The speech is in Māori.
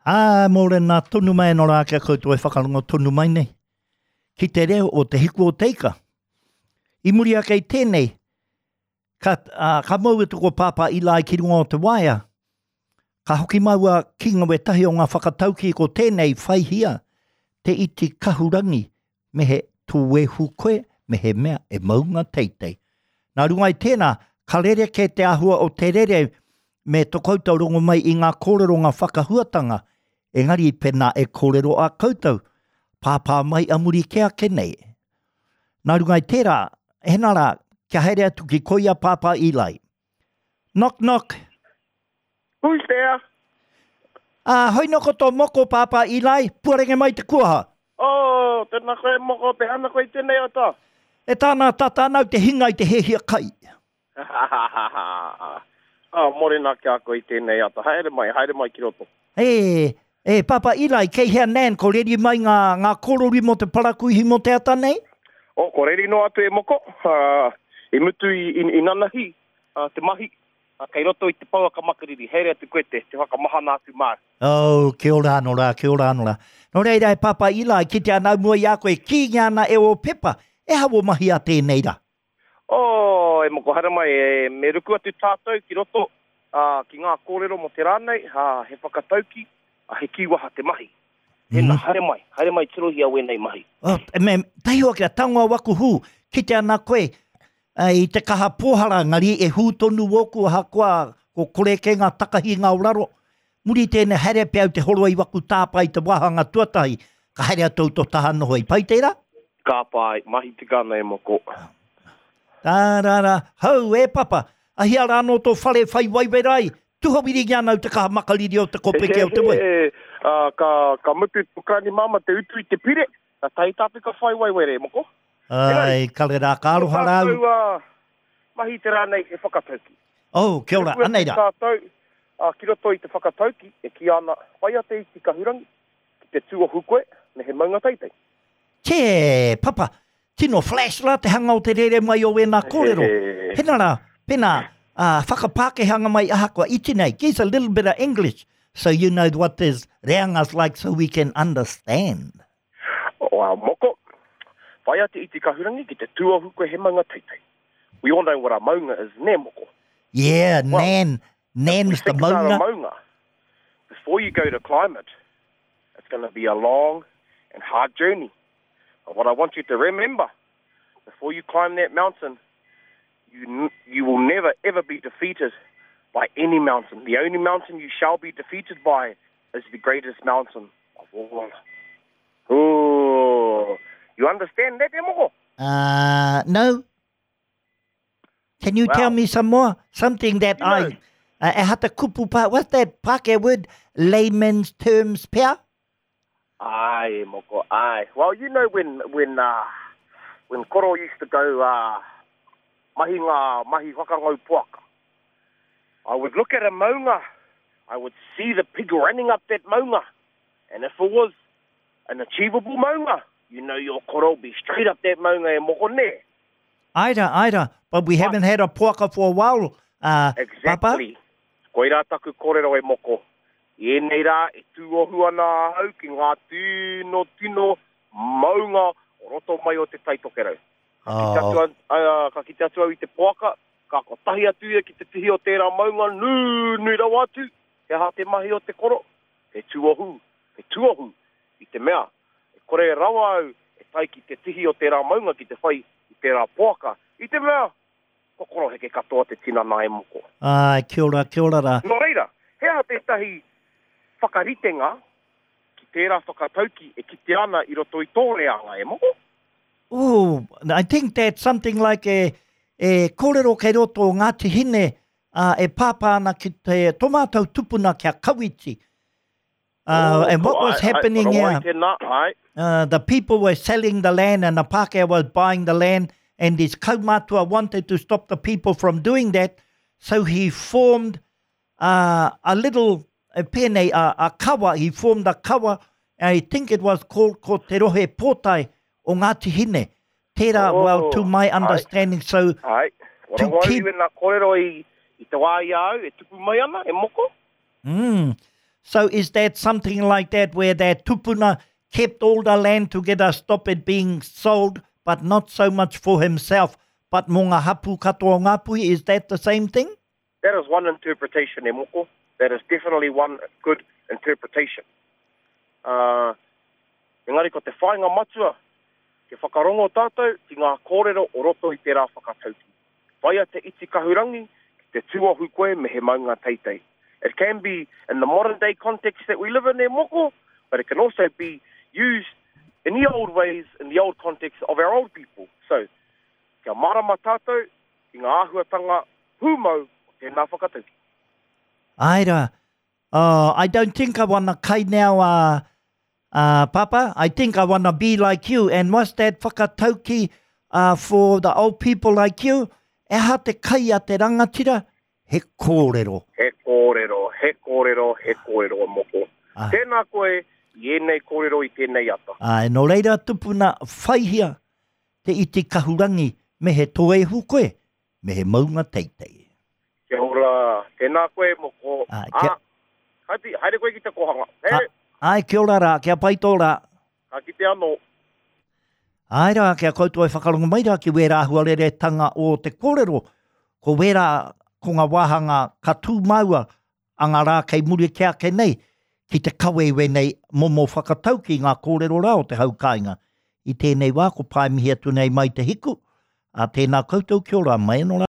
Mōre nā tonu mai no rā kia koutou e whakarongo tonu mai nei. Ki te reo o te hiku o teika. I muri a kei tēnei, ka mau e tuko pāpā Ilai ki runga o te waia. Ka hoki maua ki ngā tahi o ngā whakatauki ko tēnei whaihia, te iti kahurangi, me he tūwehu koe, me he mea e maunga teitei. Nā runga i tēnā, ka rere ke te ahua o te rere me to koutou rongo mai i ngā kōrero ngā whakahuatanga, engari i pena e kōrero a koutou, pāpā mai a muri kia kenei. Nā runga i tērā, hena rā, kia haere atu ki koia pāpā Ilai. Knock, knock. Who's there? Hoi noko tō moko pāpā Ilai, puarenge mai te kuaha. Oh, tēnā koe moko, pe ana koe tēnei o tā. E tāna tata nau te hinga i te hehia kai. Morena kia koe tēnei ata. Haere mai ki roto. Pāpā Ilai, kei hea nēn, ko reri mai ngā korori mo te parakuihi mo te ata nei? Ko reri no atu e moko. E mutu i nanahi, te mahi. Kei roto i te paua ka makariri. Heere atu koe te whakamahana atu mār. Kia ora anō rā, kia ora anō rā. No reira e Pāpā Ilai, ki te anau mua i a koe, ki ngāna e o pepa, e hawo mahi a tēnei rā. E moko hara mai, me ruku atu tātou ki roto, ki ngā kōrero mo te rānei, he whakatauki, he kiwaha te mahi. Hena, haere mai tirohi a wenei mahi. Me, taihua kia taunga waku hū, ki te ana koe, i te kaha pōhara ngari e hū tonu woku hakoa ko kore ke ngā takahi ngā uraro. Muri tēne haere peau te horo i waku tāpai te wahanga tuatahi, ka haere atu to taha noho i pai teira? Ka pai, mahi te kāna e moko. Tārara, hau e papa, ahia rāno tō whare whai waiwerai, tuhawiri ngianau te kaha makariri o te kopeke o te wai. Ka mutu tukani mama te utu i te pire, ka tai tāpe ka whai waiwere e moko. Ai, kare rā, ka aroha rau. Mahi te rānei e whakatauki. Kia ora, anei rā. Ki roto i te whakatauki, e ki ana whaia te iti kahurangi, ki te tūohu koe, me he maunga teitei. Papa, tino flash rā te hanga o te rere mai o e nā kōrero. Hena rā, pena, whakapāke hanga mai aha koa iti nei. Gives a little bit of English, so you know what this reanga's like so we can understand. Moko, whaia te iti kahurangi, ki te tūohu koe he maunga teitei. We all know what a maunga is, ne moko. Yeah, Nan's the maunga. Before you go to climb it, it's going to be a long and hard journey. But what I want you to remember, before you climb that mountain, you will never ever be defeated by any mountain. The only mountain you shall be defeated by is the greatest mountain of all. Oh, you understand that, Emoko? No. Can you tell me some more? Something that I had to kupu pa. What's that Pākehā word? Layman's terms, pia? Aye, moko, aye. Well, you know when koro used to go mahi whakangau puaka, I would look at a maunga, I would see the pig running up that maunga, and if it was an achievable maunga, you know your koro will be straight up that maunga e moko ne. Aira, but we haven't had a puaka for a while, Exactly. Papa? Koe rā taku kōrero e moko. I nei rā, e tūohu ana hau ki ngā tino maunga o roto mai o te taitokerau. Ka ki te atu au i te poaka, ka kotahi atu ia ki te tihi o tērā maunga, nui rau atu, he ha te mahi o te koro, he tūohu, i te mea. E kore rawa au, e tai ki te tihi o tērā maunga ki te whai, i tērā poaka, i te mea, kokoro heke katoa te tinana e moko. Kia ora rā. No reira, hea te tahi whakaritenga ki tērā whakatauki e ki te ana i roto i tō reanga e moko. Oh, I think that's something like a kōrero kei roto o Ngāti Hine e pāpāna ki te tomātau tupuna kia kawiti. And what was happening here, the people were selling the land and the Pākehā was buying the land, and his kaumātua wanted to stop the people from doing that, so he formed a little pēnei, a kawa. He formed a kawa, I think it was called ko te rohe pōtai o Ngāti Hine. Tērā, well, to my understanding, so to keep... Nā kōrero i te wāia au, e tupu mai ana, e moko? So is that something like that where that tupuna kept all the land together, stop it being sold, but not so much for himself, but mo ngā hapu katoa ngāpui, is that the same thing? That is one interpretation, e moko. That is definitely one good interpretation. Engari, ko te whainga matua, ke whakarongo tātou, ki ngā kōrero o roto i te rā whakatauki. Whaia te iti kahurangi, ki te tuahu koe me he maunga teitei. It can be in the modern day context that we live in, e moko, but it can also be used in the old ways, in the old context of our old people. So, kia marama tātou, ki ngā āhuatanga pūmau o tēnā whakatauki. Aira, I don't think I want to kai now, Papa. I think I want to be like you. And what's that whakatauki for the old people like you? E ha te kai a te rangatira, he kōrero. He kōrero, he kōrero, he kōrero moko. Tēnā koe, i enei kōrero i tēnei ata. No reira tupuna whaihia te iti kahurangi me he toehu koe, me he maunga teitei. Kia ora, tēnā koe moko. Haere koe ki te kohanga. Ai, kia ora rā, kia pai tō rā. Ka ki te anō. Ai rā, kia koutua e whakarongo mai rā ki wera huarere tanga o te kōrero. Ko wera ko ngā wāhanga ka tū maua a ngā rā kei muri kia ke nei ki te kawewe nei momo whakatauki ngā kōrero rā o te haukainga. I tēnei wā ko pai mihi atu nei mai te hiku. A tēnā koutou kia ora mai anō rā.